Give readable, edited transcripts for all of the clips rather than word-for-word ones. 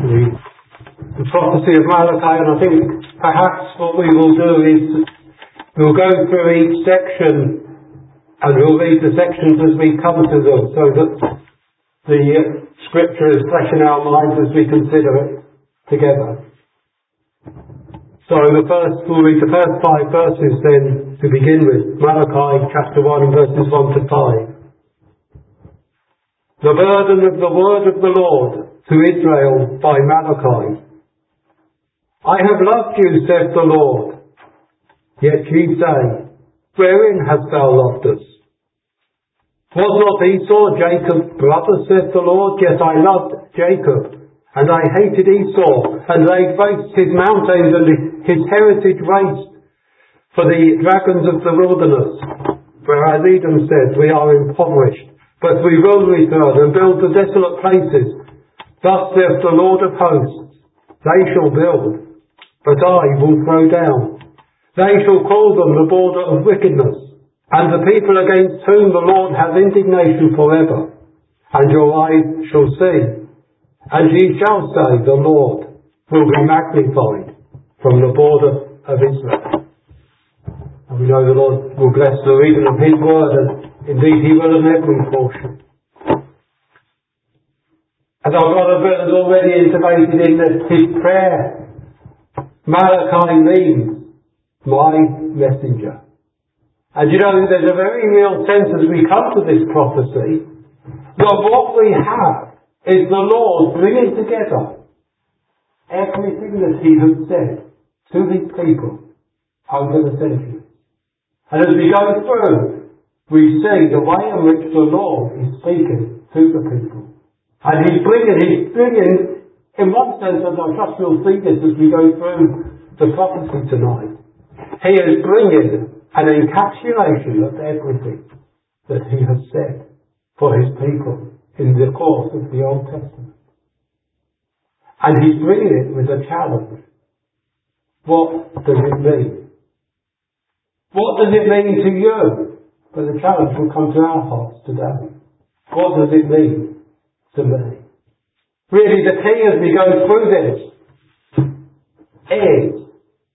the prophecy of Malachi, and I think perhaps what we will do is we'll go through each section and we'll read the sections as we come to them, so that the scripture is fresh in our minds as we consider it together. So we'll read the first 5 verses then to begin with. Malachi chapter 1 verses 1 to 5. The burden of the word of the Lord to Israel by Malachi. I have loved you, saith the Lord. Yet ye say, wherein hast thou loved us? Was not Esau Jacob's brother, saith the Lord? Yet I loved Jacob, and I hated Esau, and laid waste his mountains and his heritage waste for the dragons of the wilderness. Whereas Edom said, we are impoverished, but we will return and build the desolate places. Thus saith the Lord of hosts, they shall build, but I will throw down. They shall call them the border of wickedness, and the people against whom the Lord has indignation forever. And your eyes shall see, and ye shall say, the Lord will be magnified from the border of Israel. And we know the Lord will bless the reading of His word, and indeed He will in every portion. As our brother Bill has already intimated in his prayer, Malachi means my messenger. And you know, there's a very real sense as we come to this prophecy that what we have is the Lord bringing together everything that He has said to His people over the centuries. And as we go through, we see the way in which the Lord is speaking to the people. And He's bringing, in one sense, and I trust you'll see this as we go through the prophecy tonight, He is bringing an encapsulation of everything that He has said for His people in the course of the Old Testament. And He's bringing it with a challenge. What does it mean? What does it mean to you? But the challenge will come to our hearts today. What does it mean to me? Really, the key as we go through this is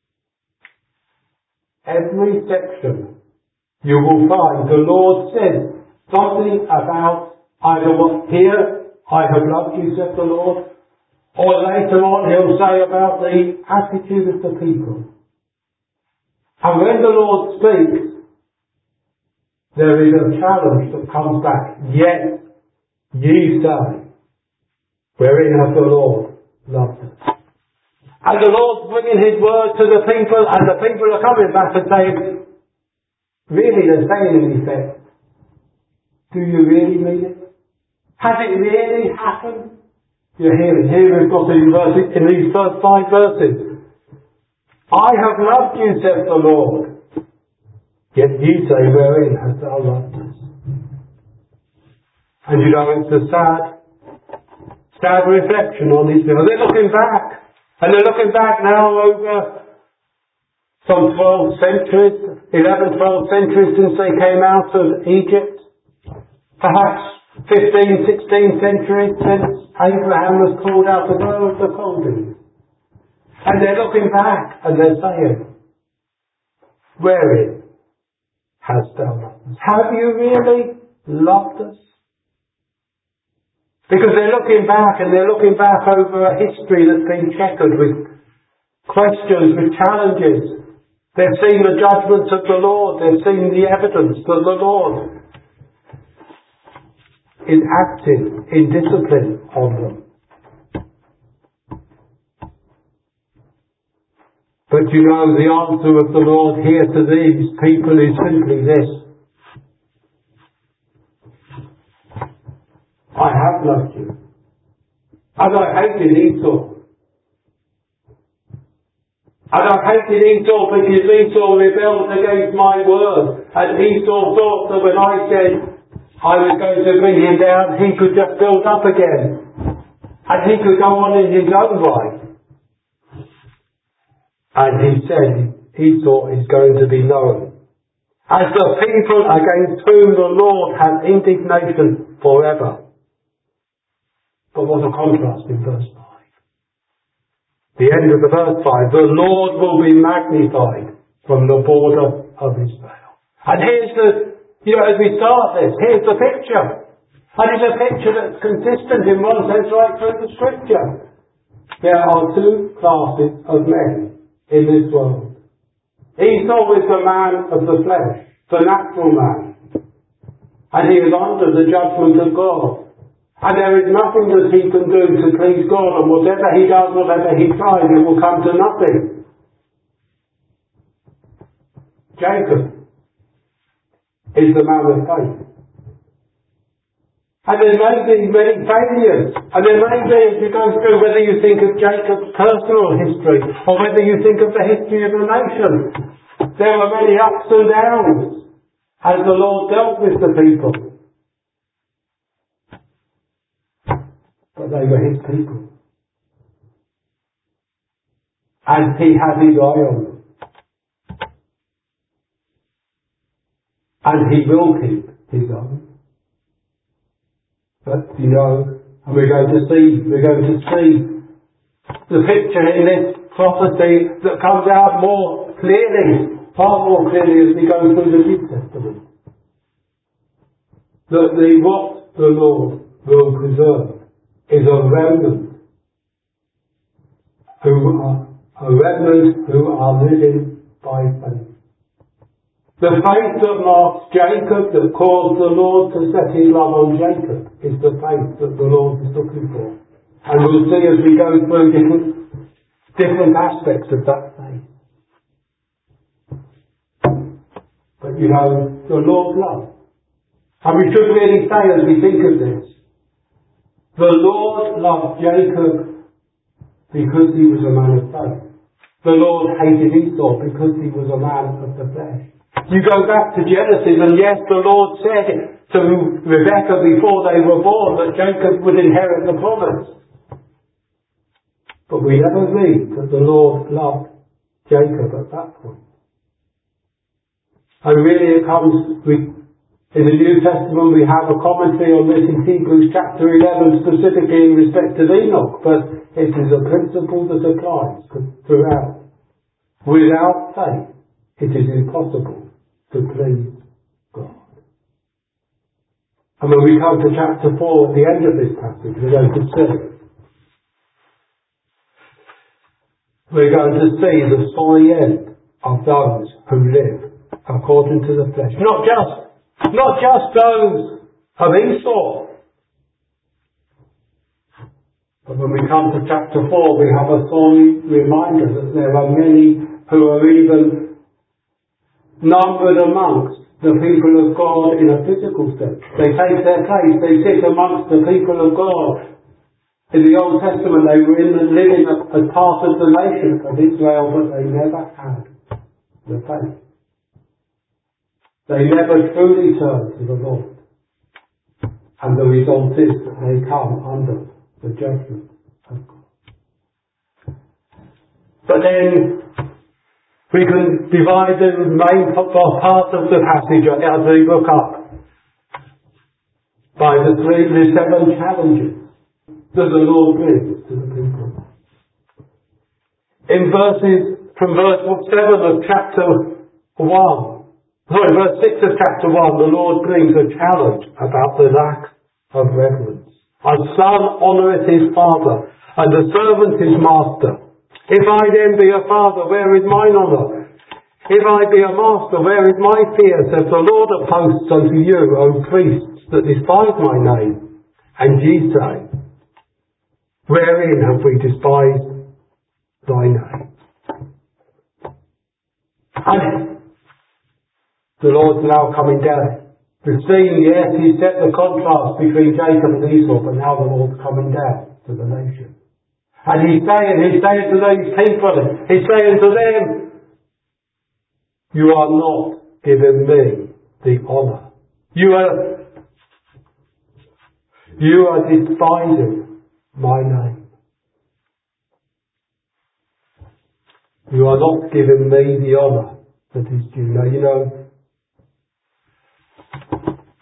every section you will find the Lord says something about either what here, I have loved you, said the Lord, or later on He'll say about the attitude of the people. And when the Lord speaks, there is a challenge that comes back. Yet ye say, wherein hath the Lord loved us? And the Lord's bringing His word to the people, and the people are coming back and saying, really, they're saying in effect, do you really mean it? Has it really happened? You're hearing, here we've got in these first 5 verses. I have loved you, saith the Lord. Yet ye say, wherein hast thou loved us? And you know, it's a sad reflection on Israel. They're looking back. And they're looking back now over some 12 centuries, 11, 12 centuries since they came out of Egypt. Perhaps 15, 16 centuries since Abraham was called out of Ur of the Chaldees. And they're looking back and they're saying, wherein hast thou loved us? Have you really loved us? Because they're looking back and they're looking back over a history that's been checkered with questions, with challenges. They've seen the judgments of the Lord. They've seen the evidence that the Lord is acting in discipline on them. But you know, the answer of the Lord here to these people is simply this. I have loved you. And I hated Esau. And I hated Esau because Esau rebelled against my word. And Esau thought that when I said I was going to bring him down, he could just build up again. And he could go on in his own way. And he said Esau is going to be known as the people against whom the Lord has indignation forever. But what a contrast in verse 5. The end of the verse 5, the Lord will be magnified from the border of Israel. And here's as we start this, here's the picture. And it's a picture that's consistent in one sense right through the Scripture. There are two classes of men in this world. Esau is the man of the flesh, the natural man. And he is under the judgment of God. And there is nothing that he can do to please God, and whatever he does, whatever he tries, it will come to nothing. Jacob is the man of faith. And there may be many failures, and there may be, as you go through, whether you think of Jacob's personal history, or whether you think of the history of the nation, there were many ups and downs as the Lord dealt with the people. But they were his people. And he had his eye on them. And he will keep his eye. But, and we're going to see the picture in this prophecy that comes out more clearly, far more clearly as we go through the New Testament. That what the Lord will preserve is a remnant who are living by faith. The faith that marks Jacob, that caused the Lord to set his love on Jacob, is the faith that the Lord is looking for. And we'll see as we go through different aspects of that faith. But the Lord's love. And we should really say as we think of this, the Lord loved Jacob because he was a man of faith. The Lord hated Esau because he was a man of the flesh. You go back to Genesis, and yes, the Lord said to Rebekah before they were born that Jacob would inherit the promise. But we never read that the Lord loved Jacob at that point. And really it comes, in the New Testament we have a commentary on this in Hebrews chapter 11, specifically in respect of Enoch, but it is a principle that applies throughout. Without faith, it is impossible to please God. And when we come to chapter 4, at the end of this passage, we're going to see the sorry end of those who live according to the flesh. Not just those of Esau. But when we come to chapter 4, we have a sorry reminder that there are many who are even numbered amongst the people of God in a physical sense. They take their place, they sit amongst the people of God. In the Old Testament they were living as part of the nation of Israel, but they never had the faith. They never truly turned to the Lord. And the result is that they come under the judgment of God. But then we can divide the main part of the passage as we look up by the 7 challenges that the Lord brings to the people. From verse 7 of chapter 1, verse 6 of chapter 1, the Lord brings a challenge about the lack of reverence. A son honoureth his father, and a servant his master. If I then be a father, where is mine honour? If I be a master, where is my fear? Says the Lord of hosts unto you, O priests, that despise my name. And ye say, wherein have we despised thy name? And the Lord's now coming down. We've seen, yes, he set the contrast between Jacob and Esau, but now the Lord's coming down to the nation. And he's saying to these people, he's saying to them, you are not giving me the honour. You are despising my name. You are not giving me the honour that is due. Now,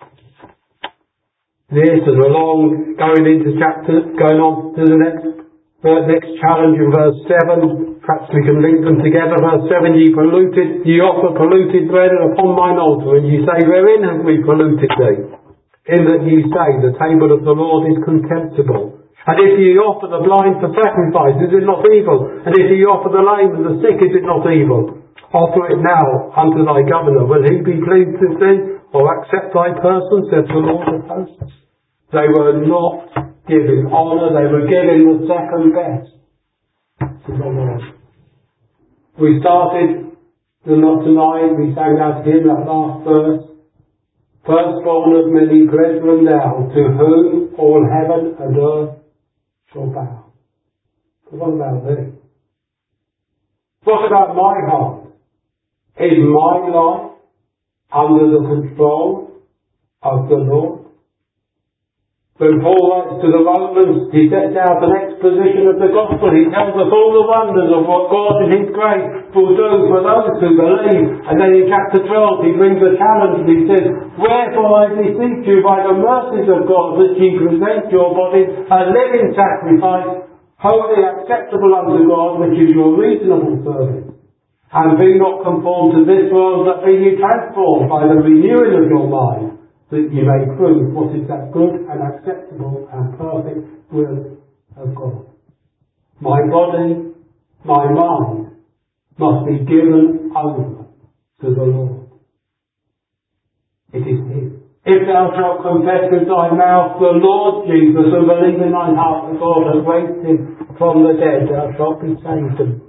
this is going on to the next Next challenge in verse 7, perhaps we can link them together. Verse 7, ye offer polluted bread upon mine altar, and ye say, wherein have we polluted thee? In that ye say, the table of the Lord is contemptible. And if ye offer the blind for sacrifice, is it not evil? And if ye offer the lame and the sick, is it not evil? Offer it now unto thy governor. Will he be pleased with thee, or accept thy person, saith the Lord of hosts? They were not giving honour, they were giving the second best to the Lord. We started tonight, we sang out here that last verse. Firstborn of many brethren thou, to whom all heaven and earth shall bow. But what about thee? What about my heart? Is my life under the control of the Lord? When Paul writes to the Romans, he sets out an exposition of the gospel. He tells us all the wonders of what God in His grace will do for those who believe. And then in chapter 12 he brings a challenge and he says, wherefore I beseech you by the mercies of God that ye present your bodies a living sacrifice, wholly acceptable unto God, which is your reasonable service. And be not conformed to this world, but be ye transformed by the renewing of your mind, that ye may prove what is that good and acceptable and perfect will of God. My body, my mind, must be given over to the Lord. It is His. If thou shalt confess with thy mouth the Lord Jesus, and believe in thine heart that God hath raised Him from the dead, thou shalt be saved.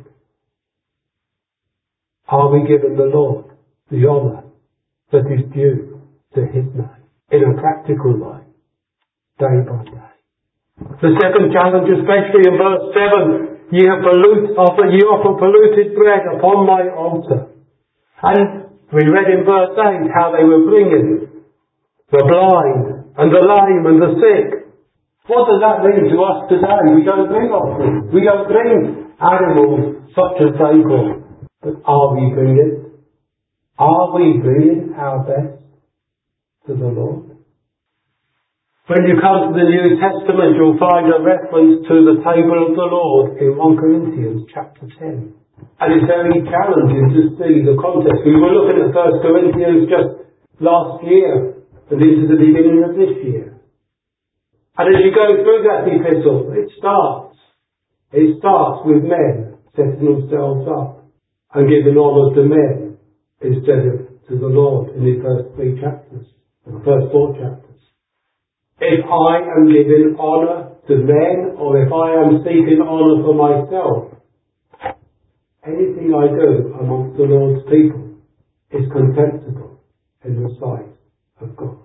Are we giving the Lord the honour that is due to His name in a practical way, day by day? The second challenge, especially in verse 7, ye offer polluted bread upon my altar. And we read in verse 8 how they were bringing the blind and the lame and the sick. What does that mean to us today? We don't bring offerings. We don't bring animals such as they brought. But are we bringing? Are we bringing our best to the Lord? When you come to the New Testament, you'll find a reference to the table of the Lord in 1 Corinthians chapter 10. And it's very challenging to see the context. We were looking at 1 Corinthians just last year and into the beginning of this year. And as you go through that epistle, it starts with men setting themselves up and giving honour to men instead of to the Lord in the first 3 chapters, the first 4 chapters. If I am giving honour to men, or if I am seeking honour for myself, anything I do amongst the Lord's people is contemptible in the sight of God.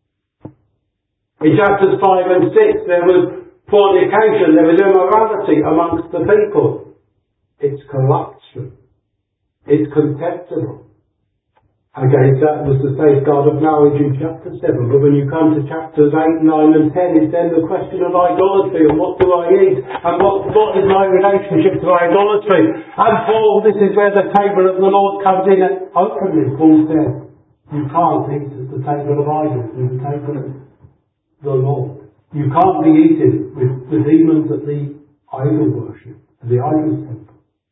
In chapters 5 and 6 there was fornication, there was immorality amongst the people. It's corruption. It's contemptible. Against that was the safeguard of marriage in chapter 7. But when you come to chapters 8, 9 and 10, it's then the question of idolatry and what do I eat and what is my relationship to idolatry. And Paul, this is where the table of the Lord comes in openly. Paul says, you can't eat at the table of idols and the table of the Lord. You can't be eating with the demons at the idol worship, the idol temple,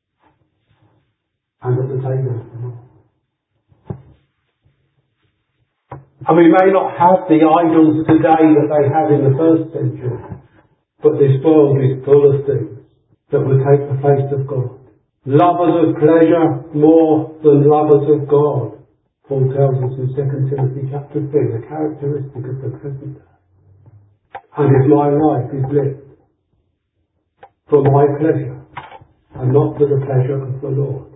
and at the table of the Lord. And we may not have the idols today that they had in the first century, but this world is full of things that would take the place of God. Lovers of pleasure more than lovers of God. Paul tells us in 2 Timothy chapter 3, the characteristic of the present day. And if my life is lived for my pleasure and not for the pleasure of the Lord,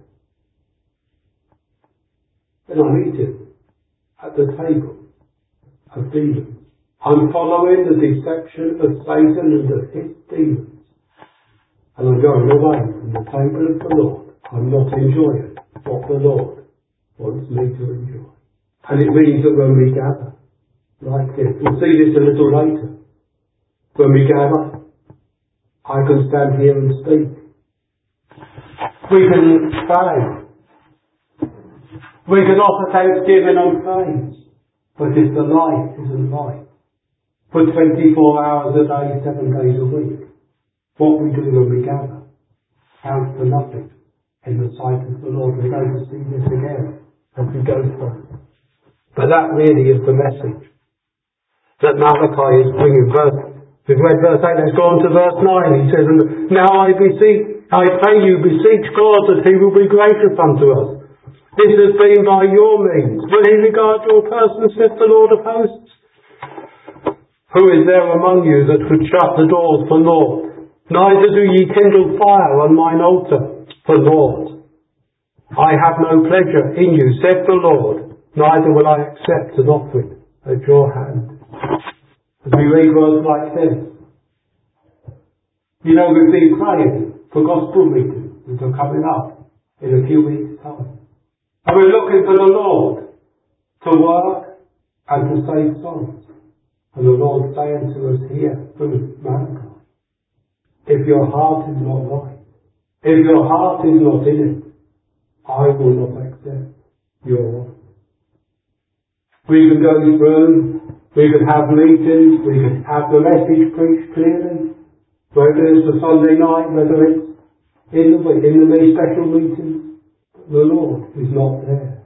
then I'm eating at the table of demons. I'm following the deception of Satan and of his demons. And I'm going away from the table of the Lord. I'm not enjoying what the Lord wants me to enjoy. And it means that when we gather like this, we'll see this a little later. When we gather, I can stand here and speak. We can pray. We can offer thanksgiving and praise. But if the life isn't right, for 24 hours a day, 7 days a week, what we do when we gather counts for nothing in the sight of the Lord. We're going to see this again as we go through. But that really is the message that Malachi is bringing. We've read verse 8, let's go on to verse 9. He says, now I pray you, beseech God that he will be gracious unto us. This has been by your means. Will he regard your person, saith the Lord of hosts? Who is there among you that would shut the doors for naught? Neither do ye kindle fire on mine altar for naught. I have no pleasure in you, saith the Lord, neither will I accept an offering at your hand. As we read words like this, you know, we've been praying for gospel meetings that are coming up in a few weeks' time. And we're looking for the Lord to work and to save souls. And the Lord saying to us here through Malachi, if your heart is not right, if your heart is not in it, I will not accept your offering. We can go through, we can have meetings, we can have the message preached clearly, whether it's a Sunday night, whether it's in the special meetings. The Lord is not there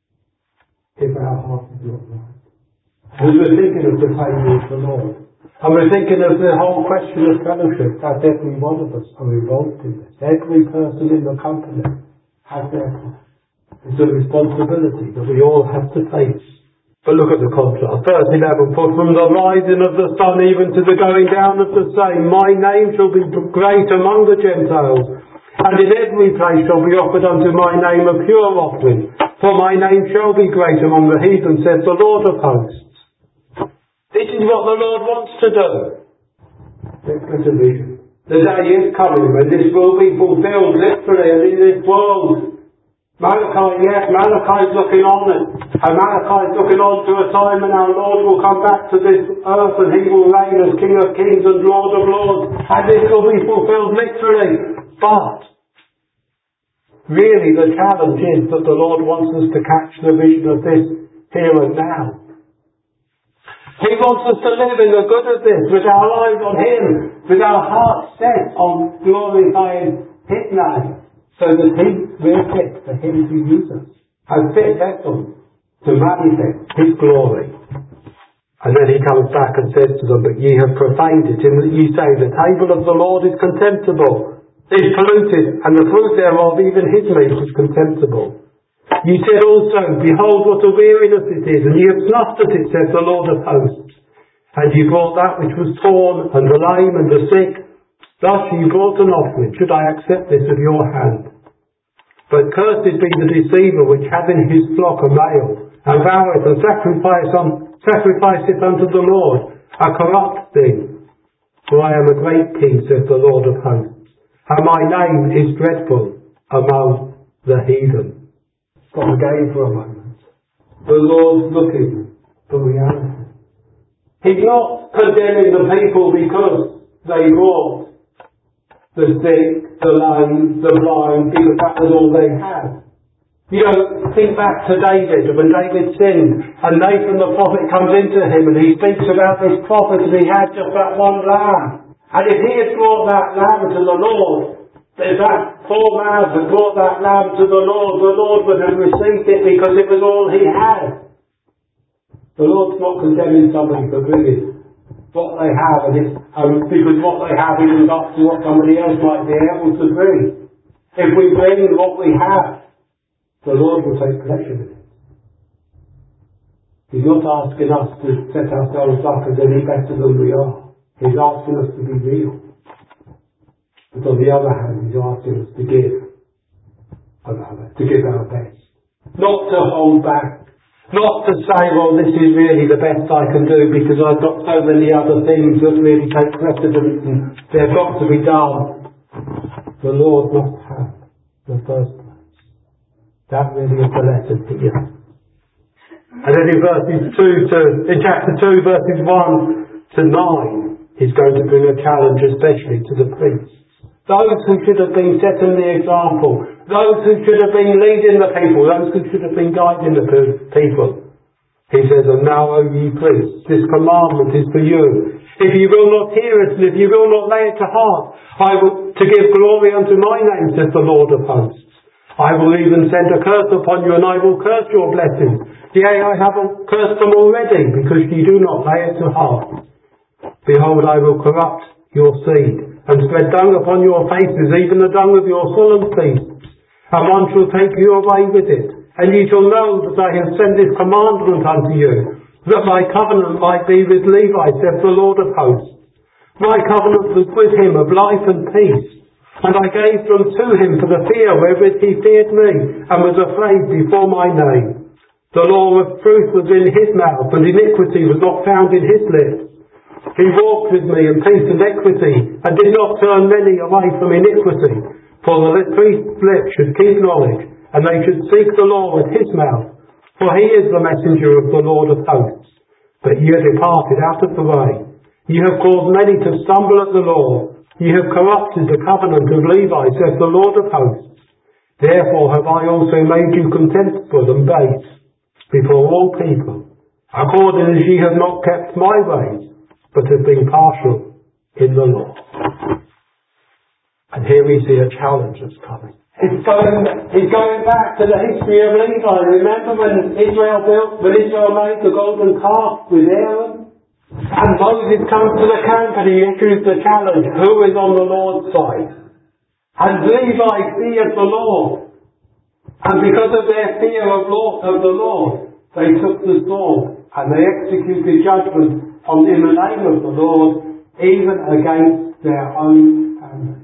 if our heart is not right. As we're thinking of the table of the Lord, and we're thinking of the whole question of fellowship, that every one of us are involved in this. Every person in the company has their part. It's a responsibility that we all have to face. But look at the contrast. Verse 11, for from the rising of the sun even to the going down of the same, my name shall be great among the Gentiles, and in every place shall be offered unto my name a pure offering. For my name shall be great among the heathen, says the Lord of hosts. This is what the Lord wants to do. Let's get a vision. The day is coming when this will be fulfilled literally and in this world. Malachi's looking on it. And Malachi's looking on to a time when our Lord will come back to this earth and he will reign as King of Kings and Lord of Lords. And this will be fulfilled literally. But really the challenge is that the Lord wants us to catch the vision of this here and now. He wants us to live in the good of this, with our eyes on Him, with our hearts set on glorifying His name, so that we're fit for Him to use us as fit vessels to manifest His glory. And then He comes back and says to them, but ye have profaned it, in that ye say, the table of the Lord is contemptible, is polluted, and the fruit thereof, even His meat, is contemptible. Ye said also, behold what a weariness it is, and ye have snuffed at it, says the Lord of hosts. And ye brought that which was torn, and the lame, and the sick. Thus ye brought an offering. Should I accept this of your hand? But cursed be the deceiver, which hath in his flock a male, and voweth and sacrificeth unto the Lord a corrupt thing. For I am a great king, says the Lord of hosts, and my name is dreadful among the heathen. Stop again for a moment. The Lord's looking for reality. He's not condemning the people because they brought the sick, the lame, the blind, because that was all they had. You know, think back to David, when David sinned, and Nathan the prophet comes into him and he speaks about this prophet and he had just that one lamb. And if he had brought that lamb to the Lord, if that poor man had brought that lamb to the Lord would have received it because it was all he had. The Lord's not condemning somebody for bringing what they have, because what they have isn't up to what somebody else might be able to bring. If we bring what we have, the Lord will take pleasure in it. He's not asking us to set ourselves up as any better than we are. He's asking us to be real. But on the other hand, He's asking us to give our best. Not to hold back. Not to say, well, this is really the best I can do because I've got so many other things that really take precedence and they've got to be done. The Lord must have the first place. That really is the lesson here. And then in chapter 2, verses 1 to 9, He's going to bring a challenge especially to the priests. Those who should have been setting the example, those who should have been leading the people, those who should have been guiding the people. He says, and now, O ye priests, this commandment is for you. If you will not hear it, and if you will not lay it to heart, I will to give glory unto my name, says the Lord of hosts. I will even send a curse upon you, and I will curse your blessings. Yea, I have cursed them already, because ye do not lay it to heart. Behold, I will corrupt your seed, and spread dung upon your faces, even the dung of your solemn feasts. And one shall take you away with it. And ye shall know that I have sent this commandment unto you, that my covenant might be with Levi, saith the Lord of hosts. My covenant was with him of life and peace, and I gave them to him for the fear wherewith he feared me, and was afraid before my name. The law of truth was in his mouth, and iniquity was not found in his lips. He walked with me in peace and equity, and did not turn many away from iniquity. For the priest's lips should keep knowledge, and they should seek the law at his mouth. For he is the messenger of the Lord of hosts. But ye are departed out of the way. Ye have caused many to stumble at the law. Ye have corrupted the covenant of Levi, saith the Lord of hosts. Therefore have I also made you contemptible and base before all people, according as ye have not kept my ways, but have been partial in the law. And here we see a challenge that's coming. He's going back to the history of Levi. Remember when Israel made the golden calf with Aaron? And Moses comes to the camp and he issues the challenge, who is on the Lord's side? And Levi feared the Lord. And because of their fear of the Lord, they took the sword and they executed judgment in the name of the Lord, even against their own family.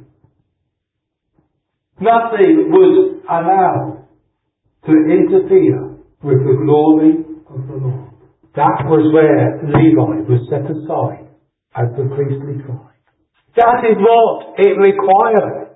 Nothing was allowed to interfere with the glory of the Lord. That was where Levi was set aside as the priestly tribe. That is what it required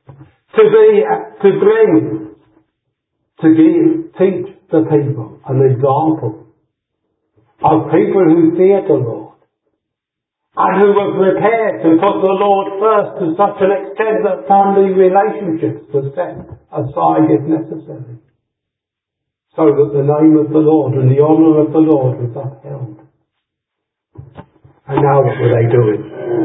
to teach the people an example of people who feared the Lord, and who were prepared to put the Lord first to such an extent that family relationships were set aside if necessary, so that the name of the Lord and the honour of the Lord was upheld. And now what were they doing?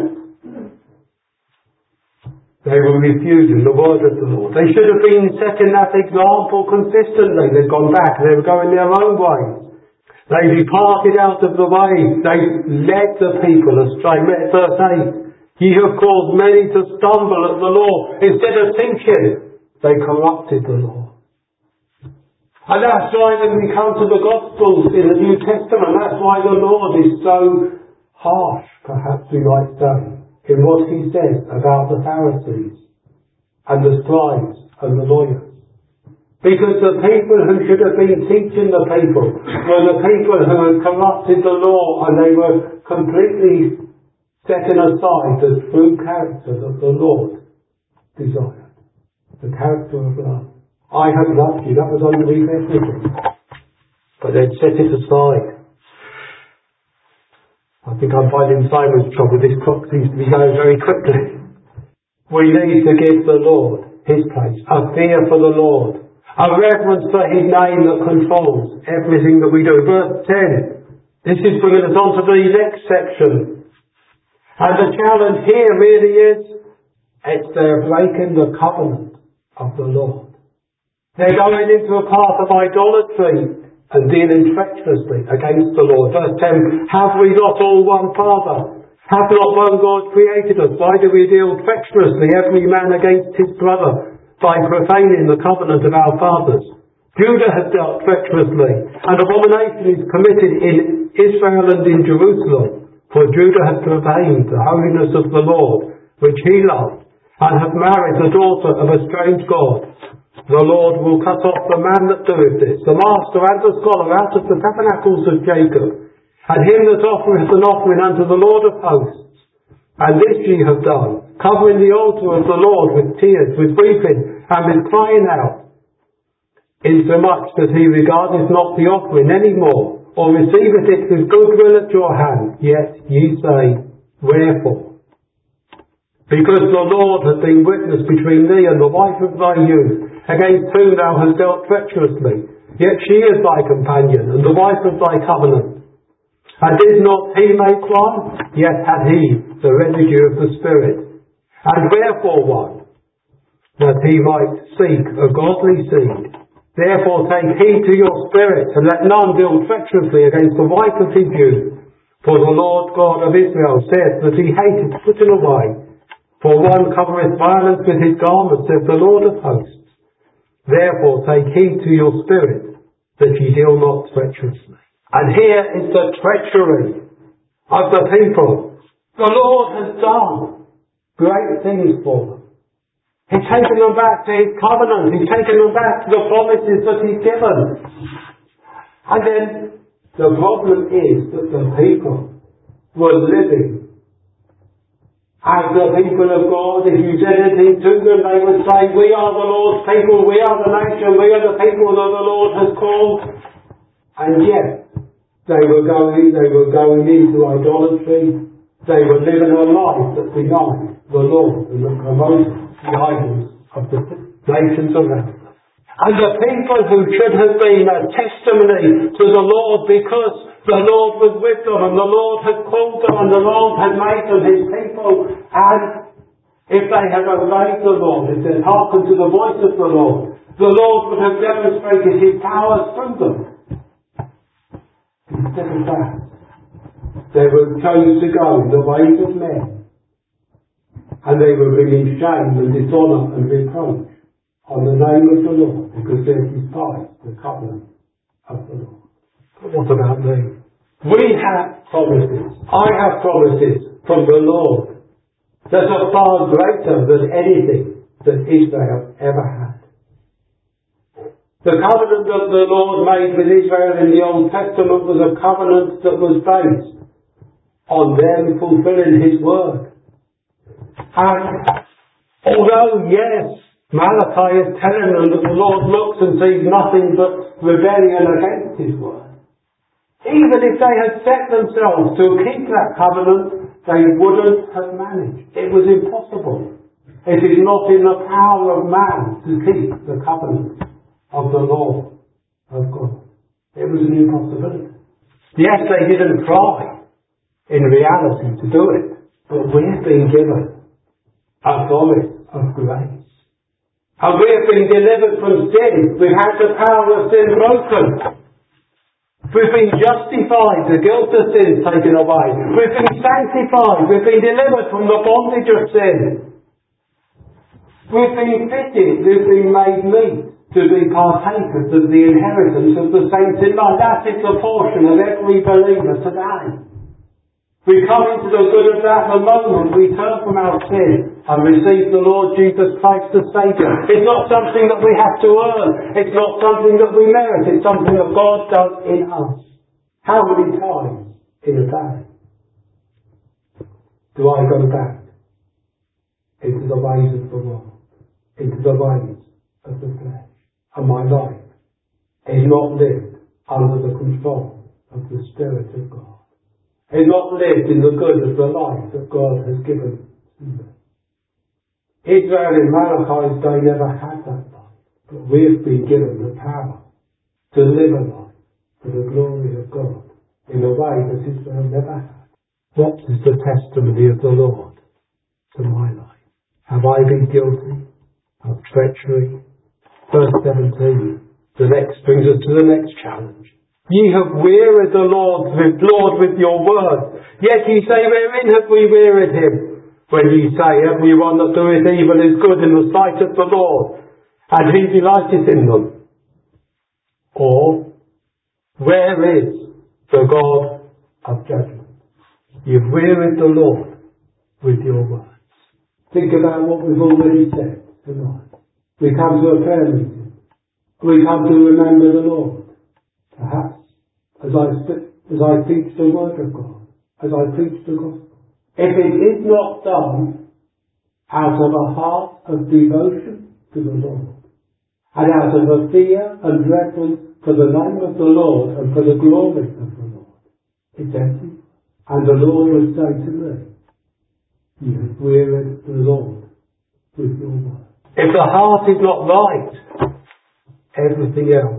They were refusing the word of the Lord. They should have been setting that example consistently. They'd gone back, they were going their own ways. They departed out of the way. They led the people astray. Verse 8. Ye have caused many to stumble at the law. Instead of teaching, they corrupted the law. And that's why when we come to the Gospels in the New Testament, that's why the Lord is so harsh, perhaps we might say, in what he says about the Pharisees and the scribes and the lawyers. Because the people who should have been teaching the people were the people who had corrupted the law, and they were completely setting aside the true character that the Lord desired. The character of love. I have loved you, that was underneath everything. But they'd set it aside. I think I'm finding Simon's trouble. This clock seems to be going very quickly. We need to give the Lord his place. A fear for the Lord. A reverence for his name that controls everything that we do. Verse 10. This is bringing us on to the next section. And the challenge here really is, it's they're breaking the covenant of the Lord. They're going into a path of idolatry and dealing treacherously against the Lord. Verse 10. Have we not all one Father? Hath not one God created us? Why do we deal treacherously, every man against his brother, by profaning the covenant of our fathers? Judah has dealt treacherously, and abomination is committed in Israel and in Jerusalem. For Judah has profaned the holiness of the Lord, which he loved, and hath married the daughter of a strange god. The Lord will cut off the man that doeth this, the master and the scholar, out of the tabernacles of Jacob, and him that offereth an offering unto the Lord of hosts. And this ye have done, covering the altar of the Lord with tears, with weeping, and with crying out, insomuch that he regardeth not the offering any more, or receiveth it with goodwill at your hand. Yet ye say, wherefore? Because the Lord hath been witness between thee and the wife of thy youth, against whom thou hast dealt treacherously, Yet she is thy companion, and the wife of thy covenant. And did not he make one? Yet had he the residue of the Spirit. And wherefore one? That he might seek a godly seed. Therefore take heed to your spirit, and let none deal treacherously against the wife of his youth. For the Lord God of Israel saith that he hateth putting away. For one covereth violence with his garment, saith the Lord of hosts. Therefore take heed to your spirit, that ye deal not treacherously. And here is the treachery of the people. The Lord has done great things for them. He's taken them back to his covenant. He's taken them back to the promises that he's given. And then the problem is that the people were living as the people of God. If you said anything to them, they would say, we are the Lord's people, we are the nation, we are the people that the Lord has called. And yet, they were going into idolatry. They were living a life that denied the Lord and that promoted the idols of the nations around them. And the people who should have been a testimony to the Lord because the Lord was with them and the Lord had called them and the Lord had made them his people, and if they had obeyed the Lord, if they had hearkened to the voice of the Lord would have demonstrated his powers through them. Instead of that, they were chose to go in the ways of men, and they were bringing shame and dishonour and reproach on the name of the Lord because they despised the covenant of the Lord. But what about me? We have promises. I have promises from the Lord that are far greater than anything that Israel ever had. The covenant that the Lord made with Israel in the Old Testament was a covenant that was based on them fulfilling his word. And although, yes, Malachi is telling them that the Lord looks and sees nothing but rebellion against his word, even if they had set themselves to keep that covenant, they wouldn't have managed. It was impossible. It is not in the power of man to keep the covenant of the law of God. It was an impossibility. Yes, they didn't try in reality to do it, but we've been given a promise of grace. And we have been delivered from sin. We've had the power of sin broken. We've been justified, the guilt of sin taken away. We've been sanctified. We've been delivered from the bondage of sin. We've been fitted, we've been made meet to be partakers of the inheritance of the saints in light. That is the portion of every believer today. We come into the good of that the moment we turn from our sin and receive the Lord Jesus Christ as Saviour. It's not something that we have to earn. It's not something that we merit. It's something that God does in us. How many times in a day do I go back into the ways of the world, into the ways of the flesh? And my life is not lived under the control of the Spirit of God. It's not lived in the good of the life that God has given to me. Israel in Malachi's day never had that life, but we have been given the power to live a life for the glory of God in a way that Israel never had. What is the testimony of the Lord to my life? Have I been guilty of treachery? Verse 17, the next brings us to the next challenge. Ye have wearied the Lord with your word. Yet ye say, wherein have we wearied him? When ye say, everyone that doeth evil is good in the sight of the Lord, and he delighteth in them. Or, where is the God of judgment? You've wearied the Lord with your words. Think about what we've already said tonight. We come to a prayer meeting. We come to remember the Lord. Perhaps as I teach the Word of God, as I preach the Gospel. If it is not done out of a heart of devotion to the Lord, and out of a fear and reverence for the name of the Lord and for the glory of the Lord, it's empty. And the Lord would say to me, you have wearied the Lord with your word. If the heart is not right, everything else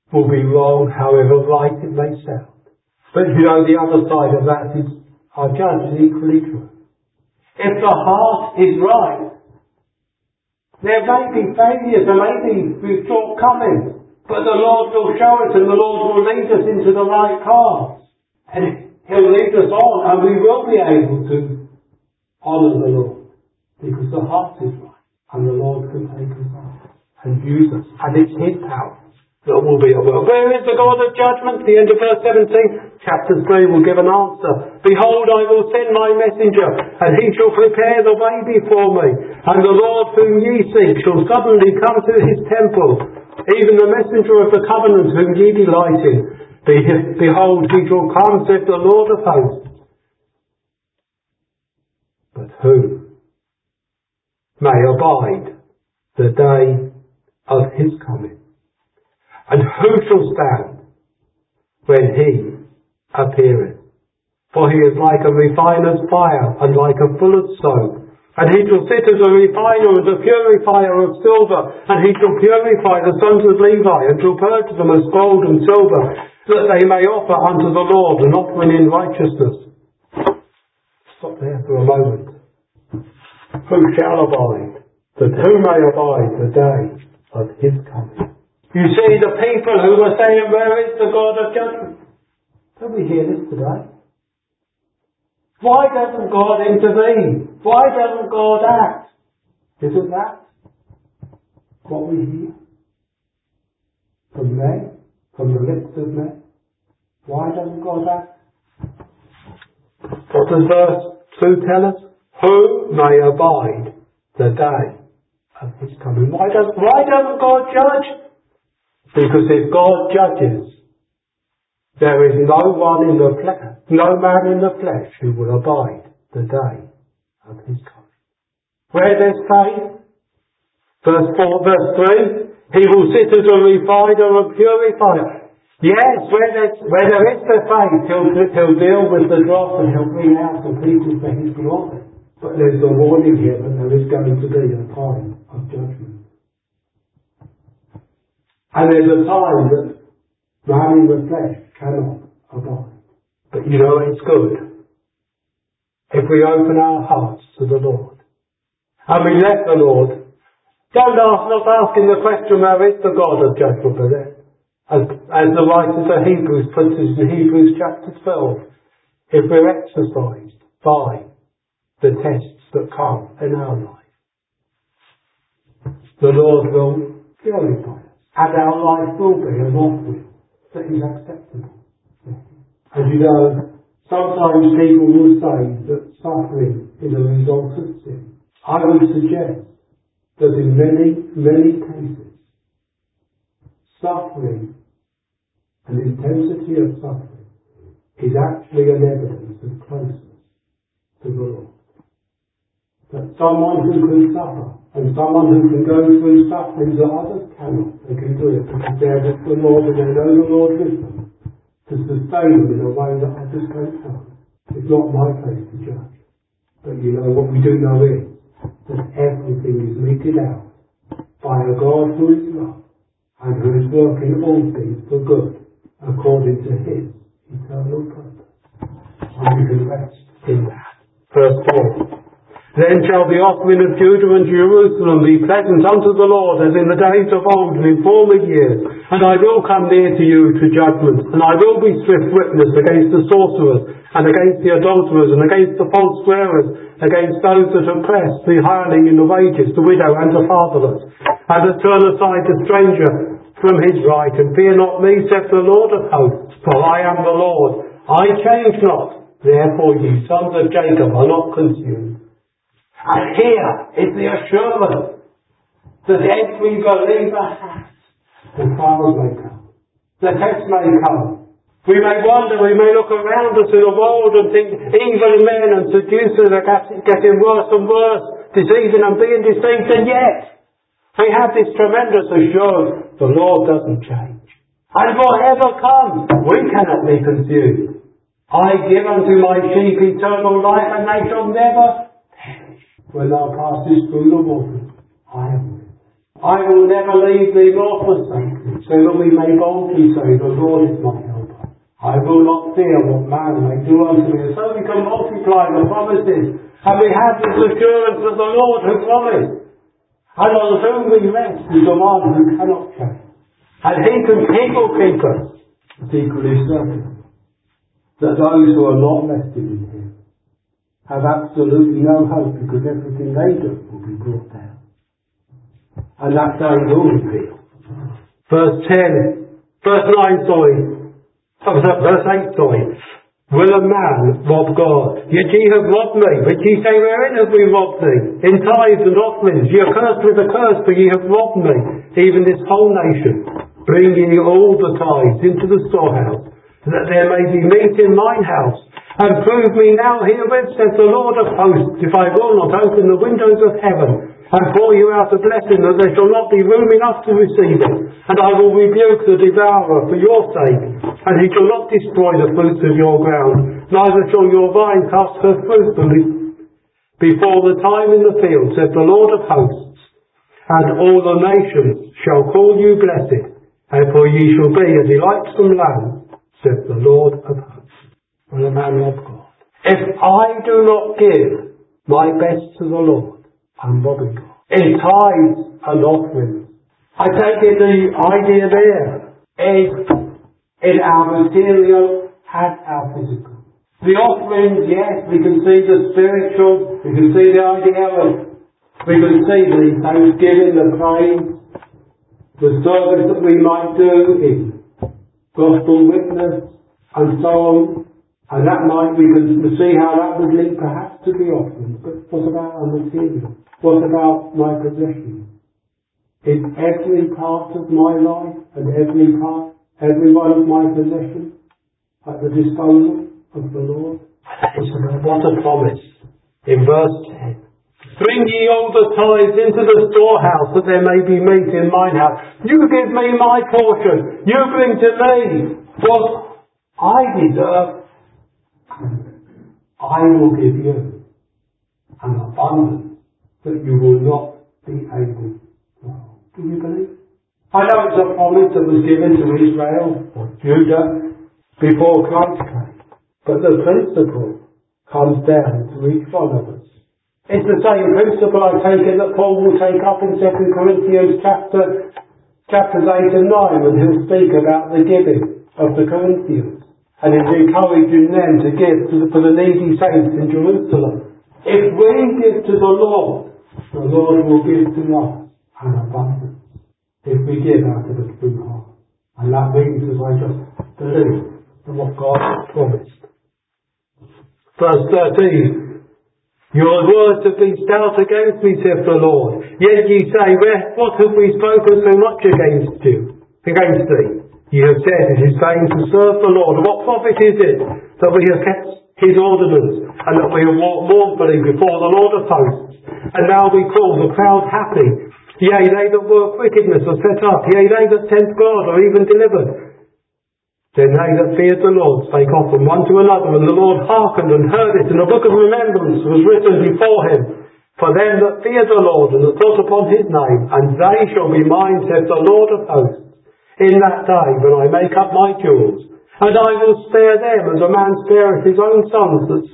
will be wrong, however right it may sound. But you know, the other side of that is our judge is equally true. If the heart is right, there may be failures, there may be shortcomings, but the Lord will show it and the Lord will lead us into the right path. And He'll lead us on and we will be able to honour the Lord because the heart is right and the Lord can take us on and use us. And it's His power that will be at work. Where is the God of judgment? The end of verse 17, chapter 3 will give an answer. Behold, I will send my messenger, and he shall prepare the way before me. And the Lord whom ye seek shall suddenly come to his temple, even the messenger of the covenant whom ye delight in. Behold, he shall come, saith the Lord of hosts. But who may abide the day of his coming? And who shall stand when he appeareth? For he is like a refiner's fire, and like a fuller's soap. And he shall sit as a refiner and a purifier of silver, and he shall purify the sons of Levi, and shall purge them as gold and silver, that they may offer unto the Lord an offering in righteousness. Stop there for a moment. Who shall abide? That who may abide the day of his coming? You see, the people who were saying, where is the God of judgment? Don't we hear this today? Why doesn't God intervene? Why doesn't God act? Isn't that what we hear? From men? From the lips of men? Why doesn't God act? What does verse 2 tell us? Who may abide the day of his coming? Why doesn't God judge? Because if God judges, there is no man in the flesh who will abide the day of his coming. Where there's faith, verse 3, he will sit as a refiner and purifier. Yes, where there is the faith, he'll deal with the dross and he'll bring out the people for his glory. But there's a warning here that there is going to be a time of judgment. And there's a time that man in the flesh cannot abide. But you know, it's good if we open our hearts to the Lord. And we let the Lord. Not asking the question, where is the God of judgment? But as the writer of Hebrews puts it in Hebrews chapter 12, if we're exercised by the tests that come in our life, the Lord will purify us. And our life will be an offering that is acceptable. And you know, sometimes people will say that suffering is a result of sin. I would suggest that in many, many cases, suffering and intensity of suffering is actually an evidence of closeness to the Lord. That someone who can suffer and someone who can go through suffering that others cannot, they can do it because they're with the Lord and they know the Lord with them to sustain them in a way that others can't help. It's not my place to judge. But you know, what we do know is that everything is meted out by a God who is love and who is working all things for good according to his eternal purpose. And we can rest in that. Verse 4. Then shall the offering of Judah and Jerusalem be pleasant unto the Lord, as in the days of old and in former years. And I will come near to you to judgment, and I will be swift witness against the sorcerers, and against the adulterers, and against the false swearers, against those that oppress the hireling in the wages, the widow and the fatherless, and that turn aside the stranger from his right. And fear not me, saith the Lord of hosts, for I am the Lord. I change not, therefore ye sons of Jacob are not consumed. And here is the assurance that every believer has. The trials may come. The tests may come. We may wonder, we may look around us in the world and think evil men and seducers are getting worse and worse, deceiving and being deceived, and yet we have this tremendous assurance the Lord doesn't change. And whatever comes, we cannot be consumed. I give unto my sheep eternal life, and they shall never perish. When thou passest through the waters, I am with thee. I will never leave thee nor forsake thee. so that we may boldly say, the Lord is my helper. I will not fear what man may do unto me. So we can multiply the promises, and we have this assurance that the Lord has promised. And on whom we rest is the one who cannot change. And he will keep us. It's equally certain that those who are not rested in him have absolutely no hope, because everything they do will be brought down. And that day will reveal. Verse 8, sorry. Will a man rob God? Yet ye have robbed me. But ye say, wherein have we robbed thee? In tithes and offerings. Ye are cursed with a curse, for ye have robbed me, even this whole nation. Bring ye all the tithes into the storehouse, that there may be meat in mine house. And prove me now herewith, saith the Lord of hosts, if I will not open the windows of heaven, and pour you out a blessing, that there shall not be room enough to receive it. And I will rebuke the devourer for your sake, and he shall not destroy the fruits of your ground, neither shall your vine cast her fruit before the time in the field, saith the Lord of hosts. And all the nations shall call you blessed, and for ye shall be a delightsome land, saith the Lord of hosts. Will a man love God? If I do not give my best to the Lord, I'm robbing God. In tithes and offerings, I take it the idea there is in our material and our physical. The offerings, yes, we can see the spiritual, we can see the idea of, we can see the thanksgiving, the praise, the service that we might do in gospel witness and so on. And that might, we can see how that would link perhaps to the offering. But what about our material? What about my possessions? Is every part of my life and every one of my possessions at the disposal of the Lord? What a promise. In verse 10. Bring ye all the tithes into the storehouse, that there may be meat in mine house. You give me my portion. You bring to me what I deserve. I will give you an abundance that you will not be able to hold. Do you believe? I know it's a promise that was given to Israel or Judah before Christ came, but the principle comes down to each one of us. It's the same principle, I take it, that Paul will take up in 2 Corinthians chapters 8 and 9, when he'll speak about the giving of the Corinthians. And he's encouraging them to give for the needy saints in Jerusalem. If we give to the Lord will give to us an abundance. If we give out of a true heart. And that means, as I just believe, in what God has promised. Verse 13. Your words have been stout against me, saith the Lord. Yet ye say, what have we spoken so much against thee? Ye have said, it is vain to serve the Lord. What profit is it that we have kept his ordinance, and that we have walked mournfully before the Lord of hosts? And now we call the proud happy. Yea, they that work wickedness are set up. Yea, they that tempt God are even delivered. Then they that feared the Lord spake often one to another, and the Lord hearkened and heard it, and a book of remembrance was written before him, for them that fear the Lord, and that thought upon his name. And they shall be mine, saith the Lord of hosts, in that day when I make up my jewels. And I will spare them as a man spareth his own son that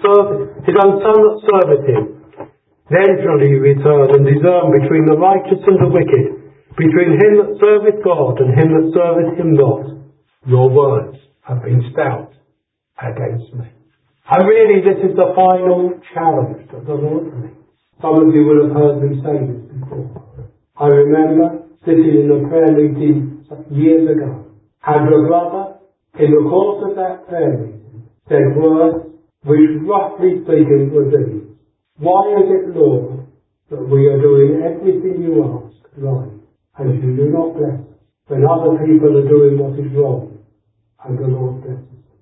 serveth him. Then shall he return and discern between the righteous and the wicked, between him that serveth God and him that serveth him not. Your words have been stout against me. And really this is the final challenge that the Lord makes. Some of you will have heard me say this before. I remember sitting in a prayer meeting years ago, and a brother, in the course of that prayer meeting, said words which, roughly speaking, were these: why is it, Lord, that we are doing everything you ask right, and you do not bless us, when other people are doing what is wrong, and the Lord blesses us?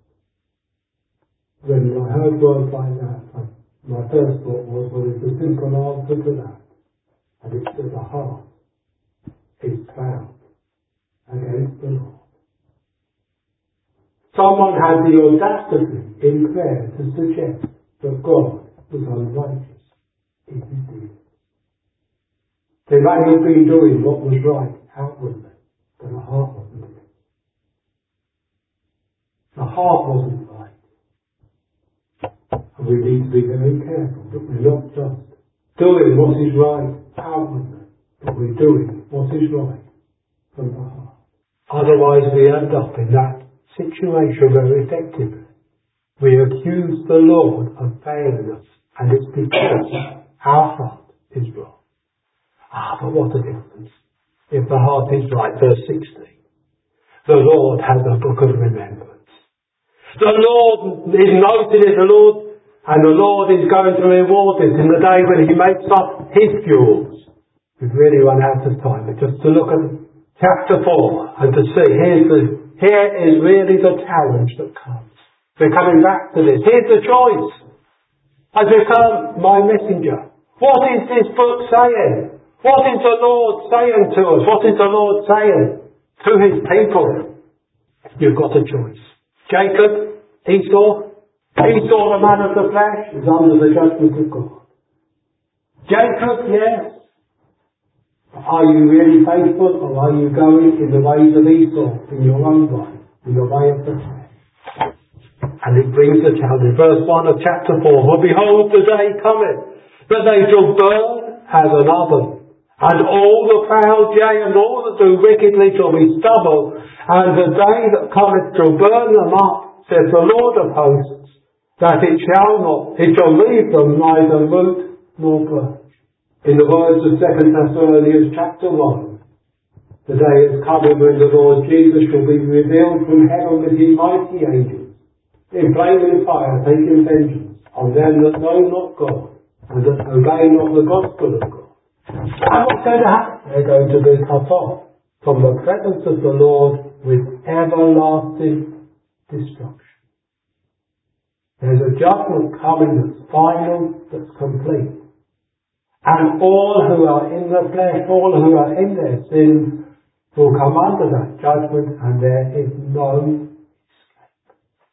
When I heard words like that, my first thought was, well, it's a simple answer to that, and it's that the heart is proud against the Lord. Someone had the audacity in prayer to suggest that God was unrighteous in his dealings. They may have been doing what was right outwardly, But the heart wasn't it. The heart wasn't right. And we need to be very careful that we're not just doing what is right outwardly, but we're doing what is right from the heart. Otherwise we end up in that situation where effectively we accuse the Lord of failing us, and it's because our heart is wrong. But what a difference if the heart is right. Verse 16. The Lord has a book of remembrance. The Lord is noting it, and the Lord is going to reward it in the day when He makes up His jewels. We've really run out of time, but just to look at chapter 4 and to see, here is really the challenge that comes. We're coming back to this. Here's the choice. Has become my messenger. What is this book saying? What is the Lord saying to us? What is the Lord saying to His people? You've got a choice. Jacob, Esau, the man of the flesh, is under the judgment of God. Jacob, yes. Are you really faithful, or are you going in the ways of Esau, in your own way, in the way of the flesh? And it brings the challenge. Verse 1 of chapter 4. For behold, the day cometh, that they shall burn as an oven, and all the proud, yea, and all that do wickedly shall be stubble, and the day that cometh shall burn them up, says the Lord of hosts, that it shall leave them neither root nor branch. In the words of 2 Thessalonians chapter 1, the day is coming when the Lord Jesus shall be revealed from heaven with His mighty angels, in flaming fire, taking vengeance on them that know not God, and that obey not the gospel of God. And what's going to happen? They're going to be cut off from the presence of the Lord with everlasting destruction. There's a judgment coming that's final, that's complete. And all who are in the flesh, all who are in their sins, will come under that judgment, and there is no escape.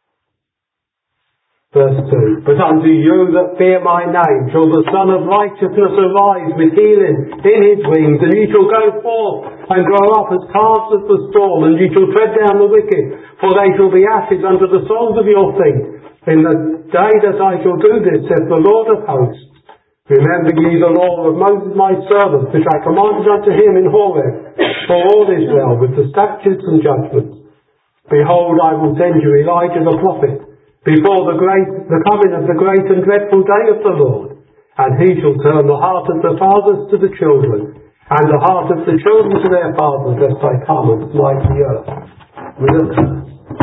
Verse 2. But unto you that fear my name shall the Son of Righteousness arise with healing in His wings, and ye shall go forth and grow up as calves of the storm, and ye shall tread down the wicked, for they shall be ashes under the soles of your feet. In the day that I shall do this, saith the Lord of hosts, remember ye the law of Moses my servant, which I commanded unto him in Horeb, for all Israel, with the statutes and judgments. Behold, I will send you Elijah the prophet, before the coming of the great and dreadful day of the Lord. And he shall turn the heart of the fathers to the children, and the heart of the children to their fathers, lest I come and smite the earth with a curse.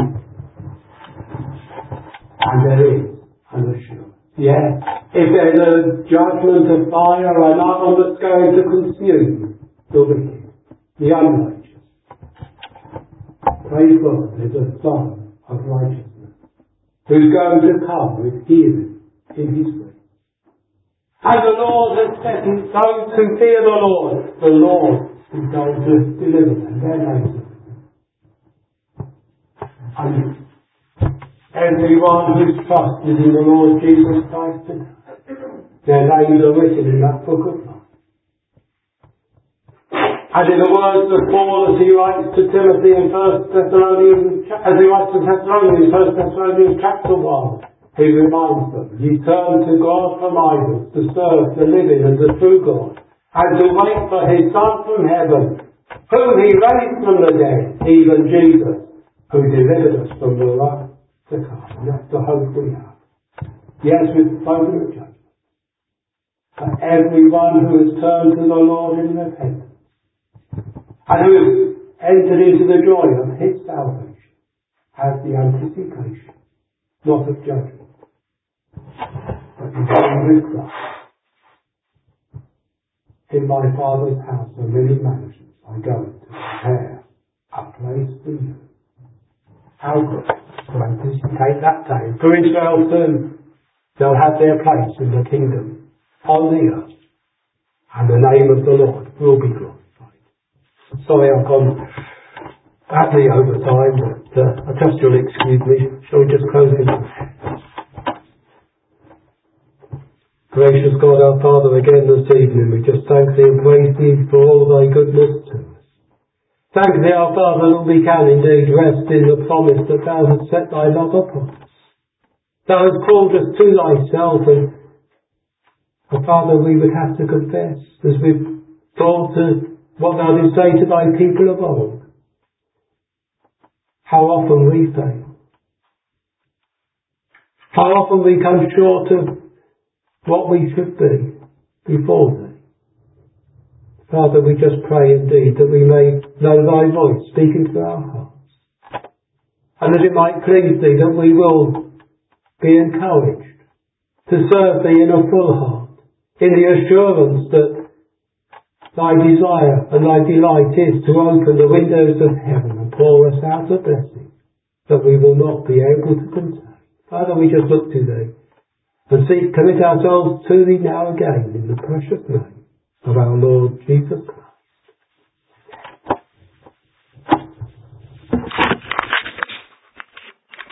And there is an assurance. Yes, if there's a judgment of fire, an oven that's going to consume the wicked, the unrighteous. Praise God, there's a Son of righteousness who's going to come with healing in His wings. And the Lord has said those who fear the Lord is going to deliver them. Their names are written. Everyone who's trusted in the Lord Jesus Christ today, their names are written in that book of life. And in the words of Paul as he writes to Timothy in 1 Thessalonians chapter 1, he reminds them, ye turn to God from idols, to serve the living and the true God, and to wait for His Son from heaven, whom He raised from the dead, even Jesus, who delivered us from the wrath to come. And that's the hope we have. Yes, we've spoken of judgment. But everyone who has turned to the Lord in repentance, and who has entered into the joy of His salvation, has the anticipation, not of judgment, but is going with Christ. In my Father's house are many mansions. I go to prepare a place for you. How good to anticipate that day. For Israel soon, they'll have their place in the kingdom on the earth, and the name of the Lord will be glorified. Sorry, I've gone badly over time, but I trust you'll excuse me. Shall we just close in prayer? Gracious God, our Father, again this evening, we just thank Thee and praise Thee for all Thy goodness to us. Thank thee, our Father, that we can indeed rest in the promise that thou hast set thy love upon us. Thou hast called us to thyself, and Father, we would have to confess, as we've thought of what thou didst say to thy people of old, how often we fail. How often we come short of what we should be before thee. Father, we just pray indeed that we may know thy voice speaking to our hearts, and that it might please thee that we will be encouraged to serve thee in a full heart, in the assurance that thy desire and thy delight is to open the windows of heaven and pour us out a blessing that we will not be able to contain. Father, we just look to thee and commit ourselves to thee now again in the precious name of our Lord Jesus Christ.